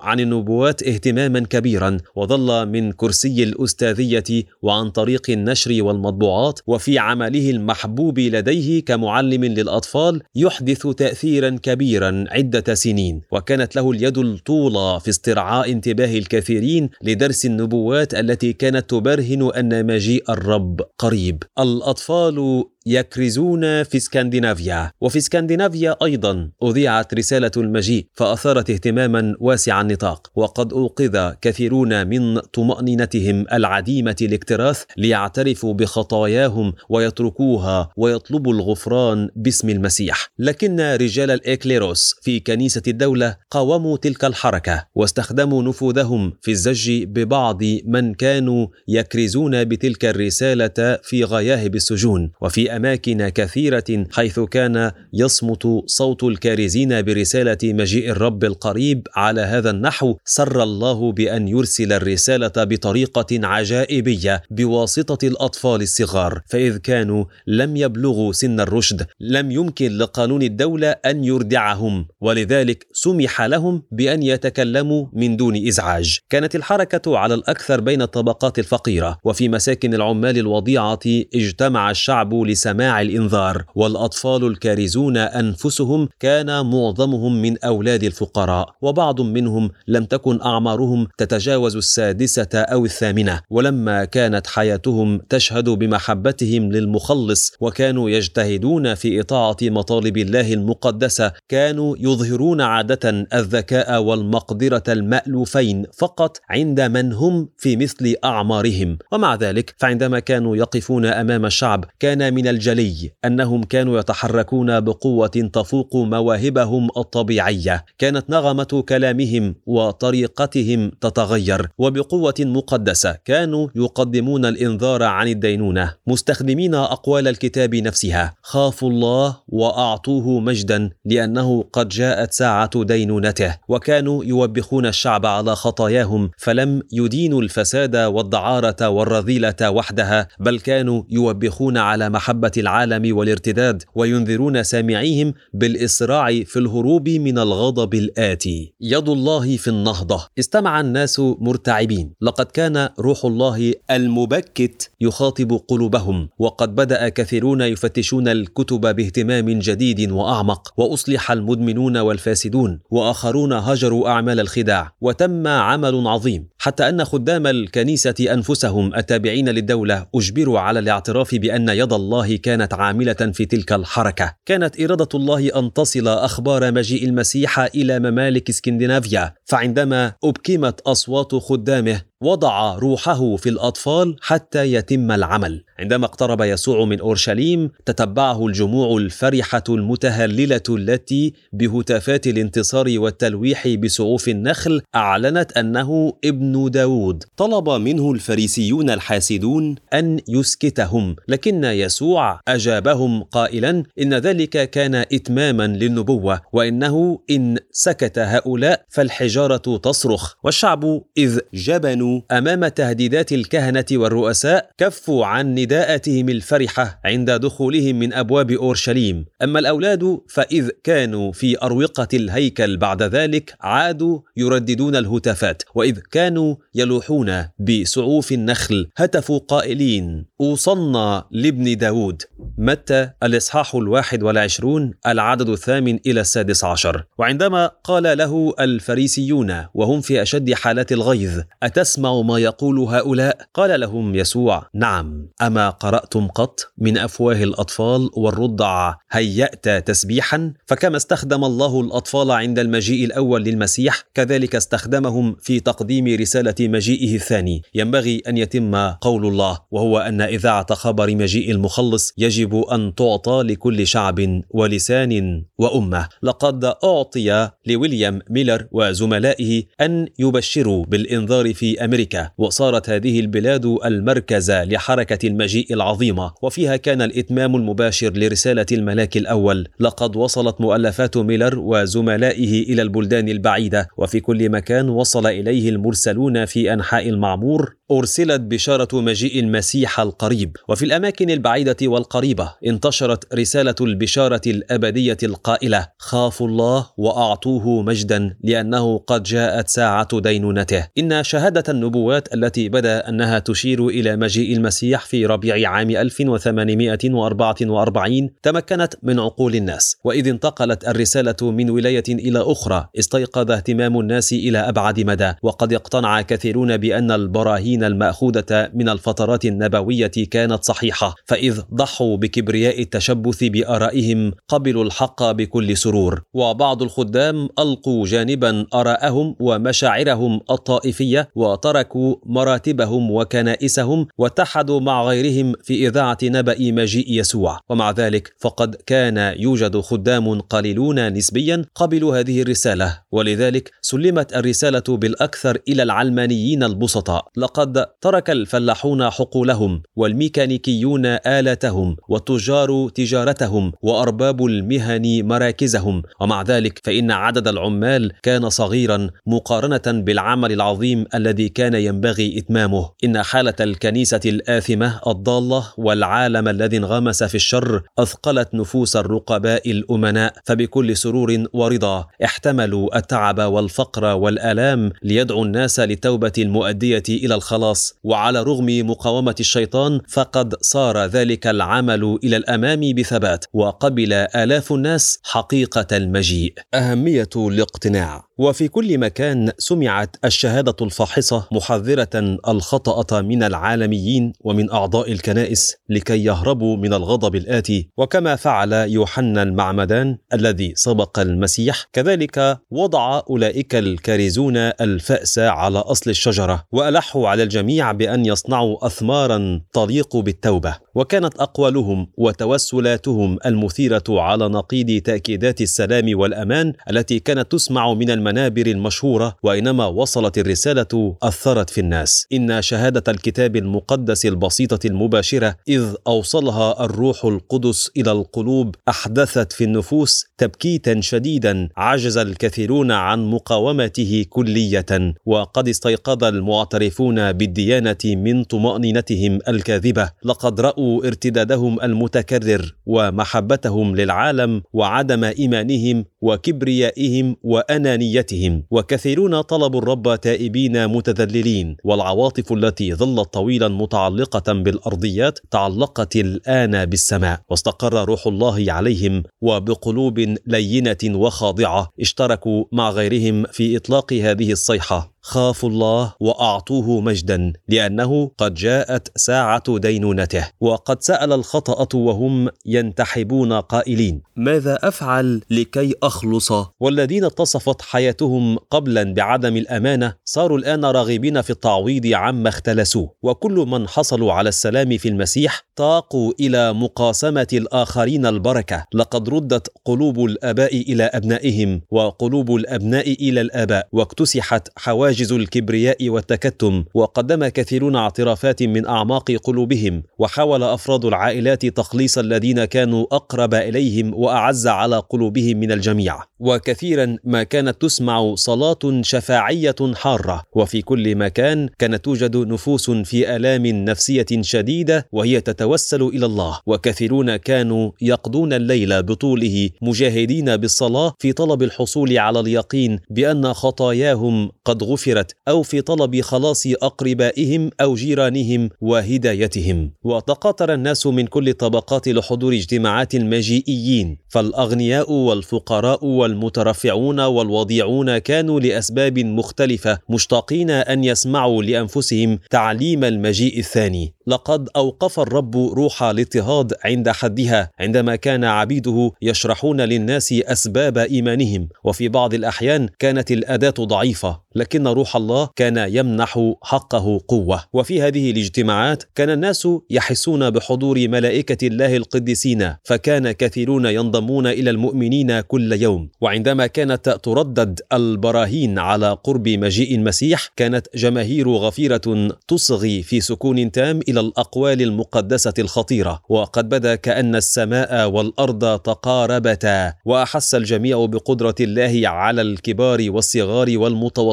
النبوات اهتماما كبيرا، وظل من كرسي الأستاذية وعن طريق النشر والمطبوعات وفي عمله المحبوب لديه كمعلم للأطفال يحدث تأثيرا كبيرا عدة سنين، وكانت له اليد الطولى في استرعاء انتباه الكثيرين لدرس النبوات التي كانت تبرهن أن مجيء الرب قريب. الأطفال يكرزون في اسكندنافيا، وفي اسكندنافيا أيضا أذيعت رسالة المجيء فأثارت اهتماما واسع النطاق، وقد أوقظ كثيرون من طمأنينتهم العديمة الاكتراث ليعترفوا بخطاياهم ويتركوها ويطلبوا الغفران باسم المسيح. لكن رجال الإكليروس في كنيسة الدولة قاوموا تلك الحركة واستخدموا نفوذهم في الزج ببعض من كانوا يكرزون بتلك الرسالة في غياهب السجون وفي أماكن كثيرة حيث كان يصمت صوت الكارزين برسالة مجيء الرب القريب. على هذا النحو سر الله بأن يرسل الرسالة بطريقة عجائبية بواسطة الأطفال الصغار، فإذ كانوا لم يبلغوا سن الرشد لم يمكن لقانون الدولة أن يردعهم، ولذلك سمح لهم بأن يتكلموا من دون إزعاج. كانت الحركة على الأكثر بين الطبقات الفقيرة، وفي مساكن العمال الوضيعة اجتمع الشعب لسماع الإنذار، والأطفال الكارزون أنفسهم كان معظمهم من أولاد الفقراء، وبعض منهم لم تكن أعمارهم تتجاوز السادسة أو الثامنة، ولما كانت حياتهم تشهد بمحبتهم للمخلص وكانوا يجتهدون في إطاعة مطالب الله المقدسة كانوا يظهرون عادة الذكاء والمقدرة المألوفين فقط عند من هم في مثل أعمارهم. ومع ذلك فعندما كانوا يقفون أمام الشعب كان من الجلي أنهم كانوا يتحركون بقوة تفوق مواهبهم الطبيعية. كانت نغمة كلامهم وطريقتهم تتغير، وبقوة مقدسة كانوا يقدمون الإنذار عن الدينونة مستخدمين أقوال الكتاب نفسها: خافوا الله وأعطوه مجدا لأنه قد جاءت ساعة دينونته. وكانوا يوبخون الشعب على خطاياهم، فلم يدينوا الفساد والدعارة والرذيلة وحدها، بل كانوا يوبخون على محبة العالم والارتداد وينذرون سامعيهم بالإسراع في الهروب من الغضب الآتي. يد الله في النهضة. استمع الناس مرتعبين، لقد كان روح الله المبكت يخاطب قلوبهم، وقد بدأ كثيرون يفتشون الكتب باهتمام جديد وأعمق، وأصلح المدمنون والفاسدون، وآخرون هجروا أعمال الخداع، وتم عمل عظيم حتى أن خدام الكنيسة أنفسهم التابعين للدولة أجبروا على الاعتراف بأن يد الله كانت عاملة في تلك الحركة. كانت إرادة الله أن تصل أخبار مجيء المسيح إلى ممالك اسكندنافيا، فعندما أبكمت أصوات خدامه وضع روحه في الأطفال حتى يتم العمل. عندما اقترب يسوع من أورشليم تتبعه الجموع الفرحة المتهللة التي بهتافات الانتصار والتلويح بسعوف النخل أعلنت أنه ابن داود. طلب منه الفريسيون الحاسدون أن يسكتهم، لكن يسوع أجابهم قائلا إن ذلك كان إتماما للنبوة، وإنه إن سكت هؤلاء فالحجارة تصرخ. والشعب إذ جبنوا أمام تهديدات الكهنة والرؤساء كفوا عن نداءتهم الفرحة عند دخولهم من أبواب أورشليم. أما الأولاد فإذ كانوا في أروقة الهيكل بعد ذلك عادوا يرددون الهتافات، وإذ كانوا يلوحون بسعوف النخل هتفوا قائلين: أوصلنا لابن داود. متى الإصحاح الواحد والعشرون العدد الثامن إلى السادس عشر. وعندما قال له الفريسيون وهم في أشد حالات الغيظ: أتسمع ما يقول هؤلاء؟ قال لهم يسوع: نعم. أما قرأتم قط من أفواه الأطفال والرضع هيأت تسبيحا؟ فكما استخدم الله الأطفال عند المجيء الأول للمسيح كذلك استخدمهم في تقديم رسالة مجيئه الثاني. ينبغي أن يتم قول الله، وهو أن إذاعة خبر مجيء المخلص يجب أن تعطى لكل شعب ولسان وأمة. لقد أعطي لويليام ميلر وزملائه أن يبشروا بالإنذار في أمريكا، وصارت هذه البلاد المركز لحركة المجيء العظيمة، وفيها كان الإتمام المباشر لرسالة الملاك الأول. لقد وصلت مؤلفات ميلر وزملائه إلى البلدان البعيدة، وفي كل مكان وصل إليه المرسلون في أنحاء المعمور أرسلت بشارة مجيء المسيح القريب، وفي الأماكن البعيدة والقريبة انتشرت رسالة البشارة الأبدية القائلة: خافوا الله وأعطوه مجدا لأنه قد جاءت ساعة دينونته. إن شهادة النبوات التي بدا أنها تشير إلى مجيء المسيح في ربيع عام ألف وثمانمائة وأربعة وأربعين تمكنت من عقول الناس، وإذ انتقلت الرسالة من ولاية إلى أخرى استيقظ اهتمام الناس إلى أبعد مدى، وقد اقتنع كثيرون بأن البراهين المأخوذة من الفترات النبوية كانت صحيحة، فإذ ضحوا بكبرياء التشبث بآرائهم قبلوا الحق بكل سرور. وبعض الخدام ألقوا جانبا آراءهم ومشاعرهم الطائفية وتركوا مراتبهم وكنائسهم واتحدوا مع غيرهم في إذاعة نبأ مجيء يسوع. ومع ذلك فقد كان يوجد خدام قليلون نسبيا قبلوا هذه الرسالة، ولذلك سلمت الرسالة بالأكثر إلى العلمانيين البسطاء. لقد ترك الفلاحون حقولهم والميكانيكيون آلاتهم والتجار تجارتهم وأرباب المهن مراكزهم، ومع ذلك فإن عدد العمال كان صغيرا مقارنة بالعمل العظيم الذي كان ينبغي إتمامه. إن حالة الكنيسة الآثمة الضالة والعالم الذي انغمس في الشر أثقلت نفوس الرقباء الأمناء، فبكل سرور ورضا احتملوا التعب والفقر والآلام ليدعوا الناس للتوبة المؤدية إلى الخلاص. وعلى رغم مقاومة الشيطان فقد صار ذلك العمل إلى الأمام بثبات، وقبل آلاف الناس حقيقة المجيء. أهمية الاقتناع. وفي كل مكان سمعت الشهادة الفاحصة محذرة الخطأ من العالميين ومن أعضاء الكنائس لكي يهربوا من الغضب الآتي. وكما فعل يوحنا المعمدان الذي سبق المسيح، كذلك وضع أولئك الكارزون الفأس على أصل الشجرة وألحوا على الجميع بأن يصنعوا أثمارا تليق بالتوبة. وكانت أقوالهم وتوسلاتهم المثيرة على نقيض تأكيدات السلام والأمان التي كانت تسمع من المنابر المشهورة، وإنما وصلت الرسالة أثرت في الناس. إن شهادة الكتاب المقدس البسيطة المباشرة إذ أوصلها الروح القدس إلى القلوب أحدثت في النفوس تبكيتا شديدا عجز الكثيرون عن مقاومته كلية. وقد استيقظ المعترفون بالديانة من طمأنينتهم الكاذبة، لقد رأوا ارتدادهم المتكرر ومحبتهم للعالم وعدم إيمانهم وكبريائهم وأنانيتهم. وكثيرون طلبوا الرب تائبين متذللين، والعواطف التي ظلت طويلا متعلقة بالأرضيات تعلقت الآن بالسماء، واستقر روح الله عليهم، وبقلوب لينة وخاضعة اشتركوا مع غيرهم في إطلاق هذه الصيحة: خافوا الله وأعطوه مجدا لأنه قد جاءت ساعة دينونته. وقد سأل الخطأة وهم ينتحبون قائلين: ماذا أفعل لكي أخلص؟ والذين اتصفت حياتهم قبلا بعدم الأمانة صاروا الآن راغبين في التعويض عما اختلسوه. وكل من حصلوا على السلام في المسيح طاقوا إلى مقاسمة الآخرين البركة. لقد ردت قلوب الآباء إلى أبنائهم وقلوب الأبناء إلى الآباء، واكتسحت حواجز الكبرياء والتكتم، وقدم كثيرون اعترافات من أعماق قلوبهم، وحاول أفراد العائلات تخليص الذين كانوا أقرب إليهم وأعز على قلوبهم من الجميع. وكثيرا ما كانت تسمع صلاة شفاعية حارة، وفي كل مكان كانت توجد نفوس في آلام نفسية شديدة وهي تتوسل إلى الله. وكثيرون كانوا يقضون الليل بطوله مجاهدين بالصلاة في طلب الحصول على اليقين بأن خطاياهم قد غفرت، أو في طلب خلاص أقربائهم أو جيرانهم وهدايتهم. وتقاطر الناس من كل الطبقات لحضور اجتماعات المجيئيين، فالأغنياء والفقراء والمترفعون والوضيعون كانوا لأسباب مختلفة مشتاقين أن يسمعوا لأنفسهم تعليم المجيء الثاني. لقد أوقف الرب روح الاضطهاد عند حدها عندما كان عبيده يشرحون للناس أسباب إيمانهم، وفي بعض الأحيان كانت الأداة ضعيفة، لكن روح الله كان يمنح حقه قوة. وفي هذه الاجتماعات كان الناس يحسون بحضور ملائكة الله القديسين، فكان كثيرون ينضمون إلى المؤمنين كل يوم. وعندما كانت تردد البراهين على قرب مجيء المسيح كانت جماهير غفيرة تصغي في سكون تام إلى الأقوال المقدسة الخطيرة. وقد بدا كأن السماء والأرض تقاربتا، وأحس الجميع بقدرة الله على الكبار والصغار والمتوسط الأعمار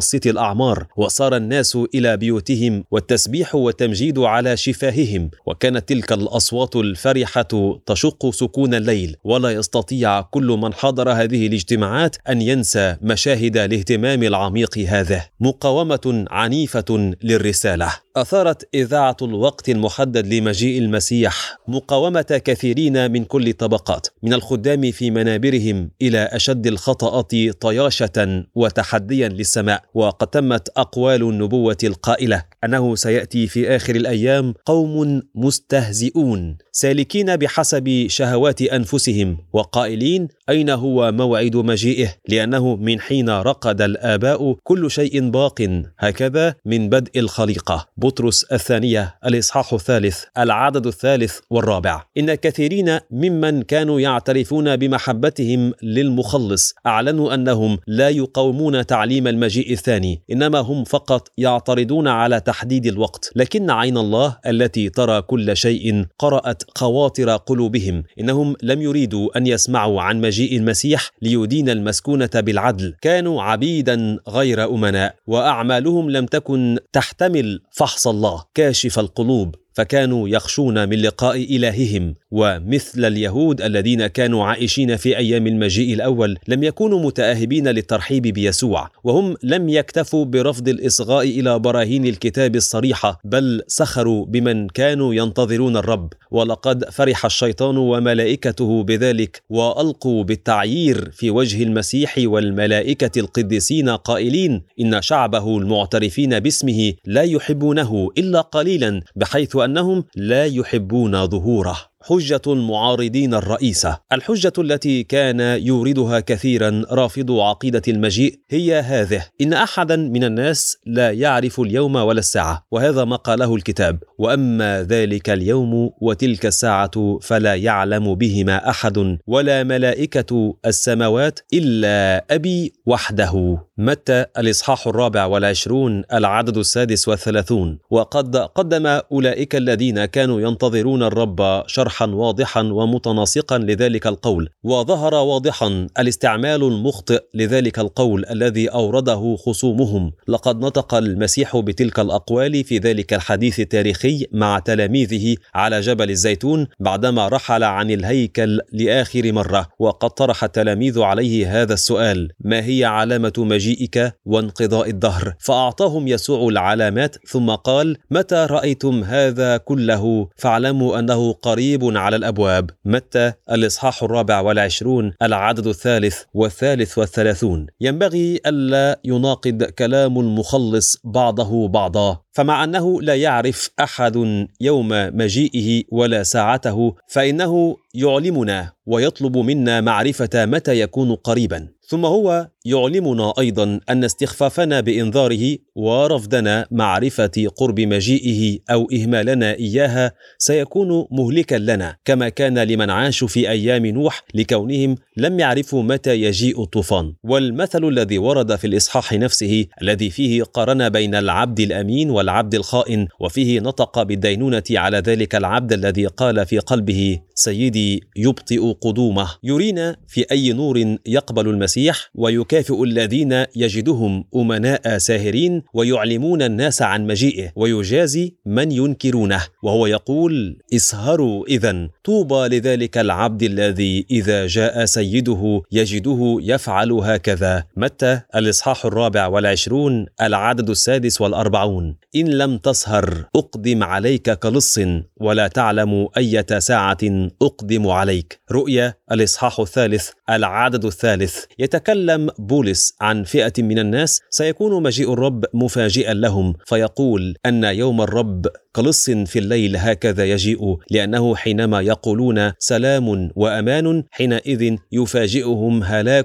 الأعمار، وصار الناس إلى بيوتهم والتسبيح والتمجيد على شفاههم، وكانت تلك الأصوات الفرحة تشق سكون الليل، ولا يستطيع كل من حضر هذه الاجتماعات أن ينسى مشاهد الاهتمام العميق هذا. مقاومة عنيفة للرسالة. أثارت إذاعة الوقت المحدد لمجيء المسيح مقاومة كثيرين من كل الطبقات، من الخدام في منابرهم إلى أشد الخطأات طياشة وتحديا للسماء. وقد تمت أقوال النبوة القائلة أنه سيأتي في آخر الأيام قوم مستهزئون سالكين بحسب شهوات أنفسهم وقائلين أين هو موعد مجيئه، لأنه من حين رقد الآباء كل شيء باق، هكذا من بدء الخليقة. بطرس الثانية الإصحاح الثالث العدد الثالث والرابع. إن كثيرين ممن كانوا يعترفون بمحبتهم للمخلص أعلنوا أنهم لا يقاومون تعليم المجيء الثاني، إنما هم فقط يعترضون على تحديد الوقت. لكن عين الله التي ترى كل شيء قرأت خواطر قلوبهم. إنهم لم يريدوا أن يسمعوا عن مجيء المسيح ليدين المسكونة بالعدل، كانوا عبيدا غير أمناء، وأعمالهم لم تكن تحتمل فحص الله كاشف القلوب، فكانوا يخشون من لقاء إلههم. ومثل اليهود الذين كانوا عائشين في أيام المجيء الأول لم يكونوا متأهبين للترحيب بيسوع، وهم لم يكتفوا برفض الإصغاء إلى براهين الكتاب الصريحة، بل سخروا بمن كانوا ينتظرون الرب. ولقد فرح الشيطان وملائكته بذلك، وألقوا بالتعيير في وجه المسيح والملائكة القديسين قائلين إن شعبه المعترفين باسمه لا يحبونه إلا قليلا، بحيث أنهم لا يحبون ظهوره. حجة المعارضين الرئيسة. الحجة التي كان يوردها كثيرا رافضو عقيدة المجيء هي هذه: إن أحدا من الناس لا يعرف اليوم ولا الساعة، وهذا ما قاله الكتاب: وأما ذلك اليوم وتلك الساعة فلا يعلم بهما أحد ولا ملائكة السماوات إلا أبي وحده. متى الإصحاح الرابع والعشرون العدد السادس والثلاثون. وقد قدم أولئك الذين كانوا ينتظرون الرب شرحا واضحا ومتناسقا لذلك القول، وظهر واضحا الاستعمال المخطئ لذلك القول الذي أورده خصومهم. لقد نطق المسيح بتلك الأقوال في ذلك الحديث التاريخي مع تلاميذه على جبل الزيتون بعدما رحل عن الهيكل لآخر مرة، وقد طرح التلاميذ عليه هذا السؤال: ما هي علامة مجيئك وانقضاء الدهر؟ فأعطاهم يسوع العلامات، ثم قال: متى رأيتم هذا كله فاعلموا أنه قريب على الأبواب. متى الإصحاح الرابع والعشرون العدد الثالث والثالث والثلاثون. ينبغي ألا يناقض كلام المخلص بعضه بعضا، فمع أنه لا يعرف أحد يوم مجيئه ولا ساعته، فإنه يعلمنا ويطلب منا معرفة متى يكون قريبا. ثم هو يعلمنا أيضا أن استخفافنا بإنذاره ورفضنا معرفة قرب مجيئه أو إهمالنا إياها سيكون مهلكا لنا، كما كان لمن عاشوا في أيام نوح لكونهم لم يعرفوا متى يجيء الطوفان. والمثل الذي ورد في الإصحاح نفسه الذي فيه قارن بين العبد الأمين والعبد الخائن، وفيه نطق بالدينونة على ذلك العبد الذي قال في قلبه: سيدي يبطئ قدومه، يرينا في أي نور يقبل المسيح ويكافئ الذين يجدهم أمناء ساهرين ويعلمون الناس عن مجيئه، ويجازي من ينكرونه. وهو يقول: اسهروا إذن، طوبى لذلك العبد الذي إذا جاء سيده يجده يفعل هكذا. متى الإصحاح الرابع والعشرون العدد السادس والأربعون. إن لم تسهر أقدم عليك كلص، ولا تعلم أية ساعة أقدم عليك. رؤيا الإصحاح الثالث العدد الثالث. يتكلم بولس عن فئة من الناس سيكون مجيء الرب مفاجئا لهم، فيقول أن يوم الرب كلص في الليل هكذا يجيء، لأنه حينما يقولون سلام وأمان حينئذ يفاجئهم هلاك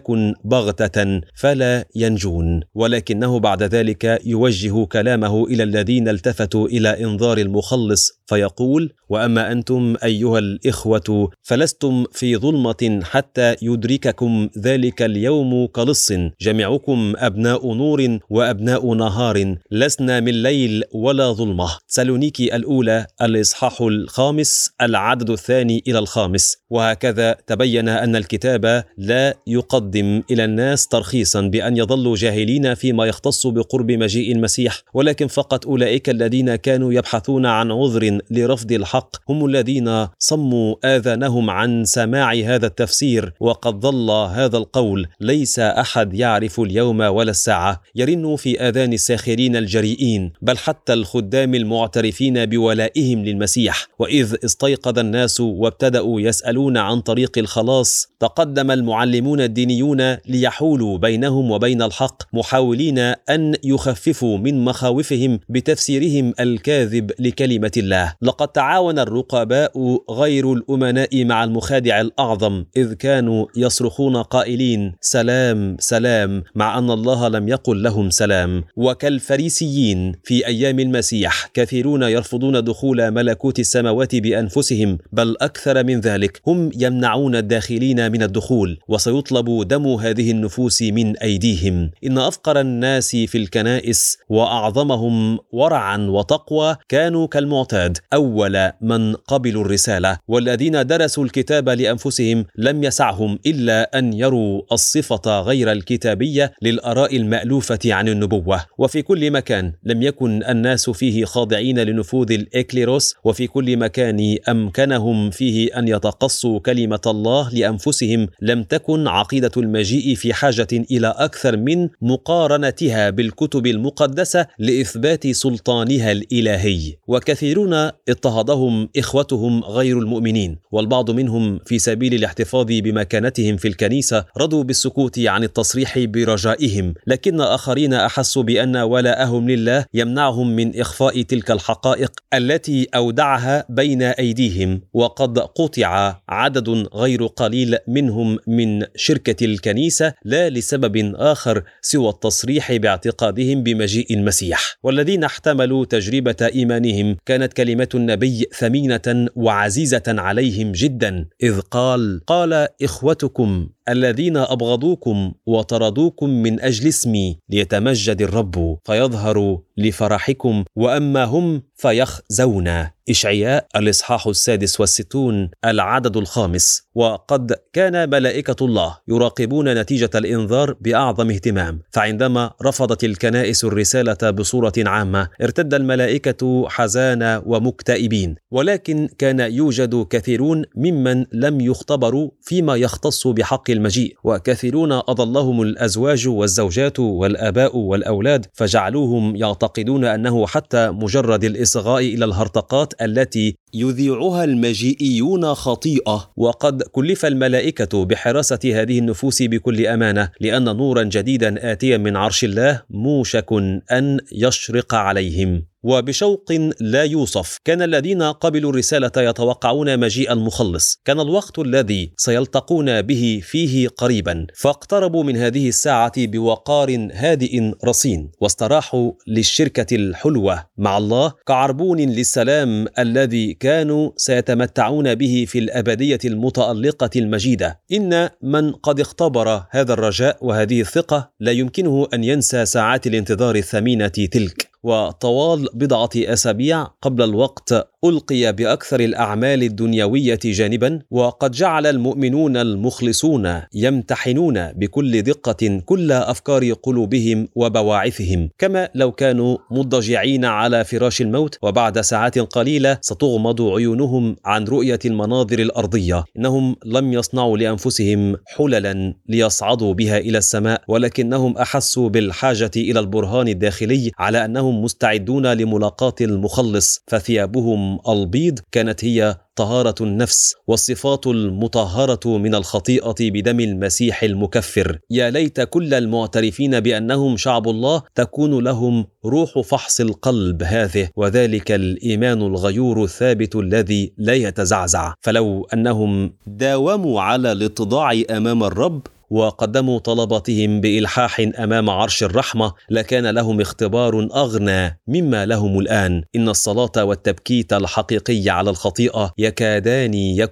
بغتة فلا ينجون. ولكنه بعد ذلك يوجه كلامه إلى الذين التفتوا إلى إنذار المخلص فيقول: وأما أنتم أيها الإخوة فلستم في ظلمة حتى يدرككم ذلك اليوم كلص، جميعكم أبناء نور وأبناء نهار، لسنا من ليل ولا ظلمة. سالونيكي تسالونيكي الأولى الإصحاح الخامس العدد الثاني إلى الخامس. وهكذا تبين أن الكتاب لا يقدم إلى الناس ترخيصا بأن يظلوا جاهلين فيما يختص بقرب مجيء المسيح، ولكن فقط أولئك الذين كانوا يبحثون عن عذر لرفض الحق هم الذين صموا آذانهم عن سماع هذا التفسير. وقد ظل هذا القول: ليس أحد يعرف اليوم ولا الساعة، يرن في آذان الساخرين الجريئين، بل حتى الخدام المعترفين بولائهم للمسيح. وإذ استيقظ الناس وابتدأوا يسألون عن طريق الخلاص، تقدم المعلمون الدينيون ليحولوا بينهم وبين الحق، محاولين أن يخففوا من مخاوفهم بتفسيرهم الكاذب لكلمة الله. لقد تعاون الرقباء غير الأمناء مع المخادع الأعظم، إذ كانوا يصرخون قائلين: سلام سلام، مع أن الله لم يقل لهم سلام. وكالفريسيين في أيام المسيح كثيرون يرفضون دخول ملكوت السماوات بأنفسهم، بل أكثر من ذلك هم يمنعون الداخلين من الدخول، وسيطلب دم هذه النفوس من أيديهم. إن أفقر الناس في الكنائس وأعظمهم ورعا وتقوى كانوا كالمعتاد أول من قبلوا الرسالة، والذين درسوا الكتاب لأنفسهم لم يسعهم إلا أن يروا الصفة غير الكتابية للآراء المألوفة عن النبوة. وفي كل مكان لم يكن الناس فيه خاضعين لنفوذ الإكليروس، وفي كل مكان أمكنهم فيه أن يتقصوا كلمة الله لأنفسهم. لم تكن عقيدة المجيء في حاجة إلى أكثر من مقارنتها بالكتب المقدسة لإثبات سلطانها الإلهي. وكثيرون اضطهدهم إخوتهم غير المؤمنين، والبعض منهم في سبيل الاحتفاظ بمكانتهم في الكنيسة رضوا بالسكوت عن التصريح برجائهم، لكن آخرين أحسوا بأن ولاءهم لله يمنعهم من إخفاء تلك الحقائق التي أودعها بين أيديهم. وقد قطع عدد غير قليل منهم من شركة الكنيسة لا لسبب آخر سوى التصريح باعتقادهم بمجيء المسيح. والذين احتملوا تجربة إيمانهم كانت كلمة النبي ثمينة وعزيزة عليهم جدا، إذ قال: قال إخوتكم الذين أبغضوكم وطردوكم من أجل اسمي ليتمجد الرب فيظهر لفرحكم، وأما هم فيخزون. إشعياء الإصحاح السادس والستون العدد الخامس. وقد كان ملائكة الله يراقبون نتيجة الإنذار بأعظم اهتمام، فعندما رفضت الكنائس الرسالة بصورة عامة ارتد الملائكة حزانة ومكتئبين، ولكن كان يوجد كثيرون ممن لم يختبروا فيما يختص بحق المجيء، وكثيرون أضلهم الأزواج والزوجات والآباء والأولاد، فجعلوهم يعتقدون أنه حتى مجرد الإصغاء إلى الهرطقات التي يذيعها المجيئيون خطيئة. وقد كلف الملائكة بحراسة هذه النفوس بكل أمانة، لأن نورا جديدا آتيا من عرش الله موشك أن يشرق عليهم. وبشوق لا يوصف كان الذين قبلوا الرسالة يتوقعون مجيء المخلص. كان الوقت الذي سيلتقون به فيه قريبا، فاقتربوا من هذه الساعة بوقار هادئ رصين، واستراحوا للشركة الحلوة مع الله كعربون للسلام الذي كانوا سيتمتعون به في الأبدية المتألقة المجيدة. إن من قد اختبر هذا الرجاء وهذه الثقة لا يمكنه أن ينسى ساعات الانتظار الثمينة تلك. وطوال بضعة أسابيع قبل الوقت ألقي بأكثر الأعمال الدنيوية جانبا، وقد جعل المؤمنون المخلصون يمتحنون بكل دقة كل أفكار قلوبهم وبواعثهم، كما لو كانوا مضجعين على فراش الموت، وبعد ساعات قليلة ستغمض عيونهم عن رؤية المناظر الأرضية. إنهم لم يصنعوا لأنفسهم حللا ليصعدوا بها إلى السماء، ولكنهم أحسوا بالحاجة إلى البرهان الداخلي على أنهم مستعدون لملاقاة المخلص، فثيابهم البيض كانت هي طهارة النفس والصفات المطهرة من الخطيئة بدم المسيح المكفر. يا ليت كل المعترفين بأنهم شعب الله تكون لهم روح فحص القلب هذه، وذلك الإيمان الغيور الثابت الذي لا يتزعزع. فلو أنهم داوموا على الاتضاع أمام الرب وقدموا طلباتهم بإلحاح أمام عرش الرحمة لكان لهم اختبار أغنى مما لهم الآن. إن الصلاة والتبكيت الحقيقي على الخطيئة يكادان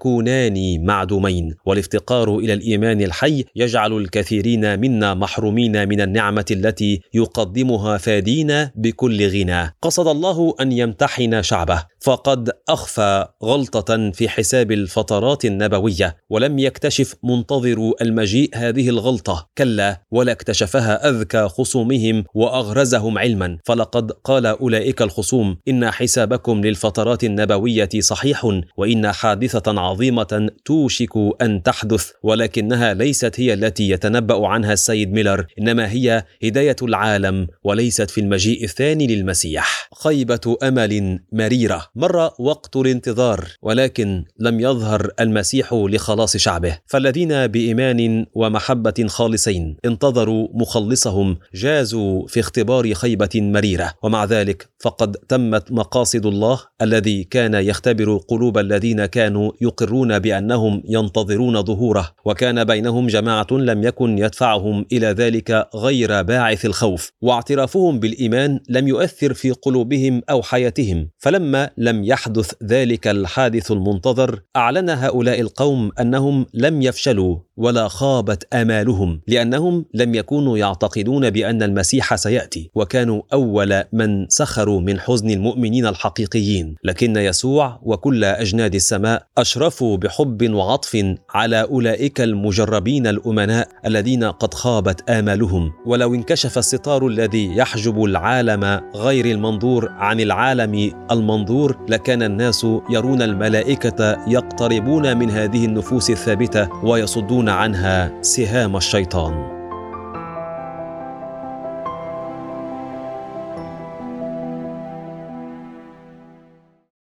يكونان معدومين، والافتقار إلى الإيمان الحي يجعل الكثيرين منا محرومين من النعمة التي يقدمها فادينا بكل غنى. قصد الله أن يمتحن شعبه، فقد أخفى غلطة في حساب الفترات النبوية، ولم يكتشف منتظر المجيء هذه الغلطة، كلا ولا اكتشفها أذكى خصومهم وأغرزهم علما. فلقد قال أولئك الخصوم: إن حسابكم للفترات النبوية صحيح، وإن حادثة عظيمة توشك أن تحدث، ولكنها ليست هي التي يتنبأ عنها السيد ميلر، إنما هي هداية العالم وليست في المجيء الثاني للمسيح. خيبة أمل مريرة. مر وقت الانتظار ولكن لم يظهر المسيح لخلاص شعبه، فالذين بإيمان ومحبة خالصين انتظروا مخلصهم جازوا في اختبار خيبة مريرة، ومع ذلك فقد تمت مقاصد الله الذي كان يختبر قلوب الذين كانوا يقرون بأنهم ينتظرون ظهوره، وكان بينهم جماعة لم يكن يدفعهم إلى ذلك غير باعث الخوف، واعترافهم بالإيمان لم يؤثر في قلوبهم أو حياتهم. فلما لم يحدث ذلك الحادث المنتظر أعلن هؤلاء القوم أنهم لم يفشلوا ولا خابت آمالهم، لأنهم لم يكونوا يعتقدون بأن المسيح سيأتي، وكانوا أول من سخروا من حزن المؤمنين الحقيقيين. لكن يسوع وكل أجناد السماء أشرفوا بحب وعطف على أولئك المجربين الأمناء الذين قد خابت آمالهم. ولو انكشف الستار الذي يحجب العالم غير المنظور عن العالم المنظور لكان الناس يرون الملائكة يقتربون من هذه النفوس الثابتة ويصدون عنها سهام الشيطان.